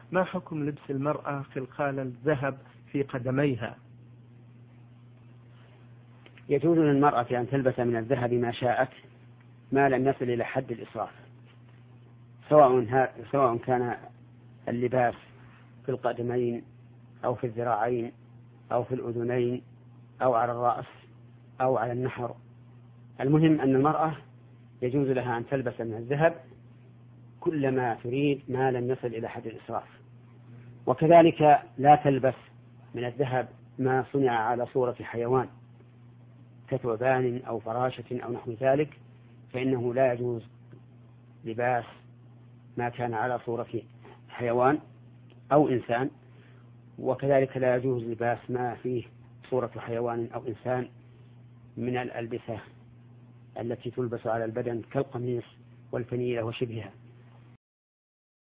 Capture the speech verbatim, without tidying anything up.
ما حكم لبس المرأة خلخال الذهب في قدميها؟ يجوز للمرأة أن تلبس من الذهب ما شاءت ما لم يصل إلى حد الإسراف، سواء سواء كان اللباس في القدمين أو في الذراعين أو في الأذنين أو على الرأس أو على النحر. المهم أن المرأة يجوز لها أن تلبس من الذهب كلما تريد ما لم يصل إلى حد الإسراف. وكذلك لا تلبس من الذهب ما صنع على صورة حيوان كثعبان أو فراشة أو نحو ذلك، فإنه لا يجوز لباس ما كان على صورة حيوان أو إنسان، وكذلك لا يجوز لباس ما فيه صورة حيوان أو إنسان من الألبسة التي تلبس على البدن كالقميص والفنيلة وشبهها.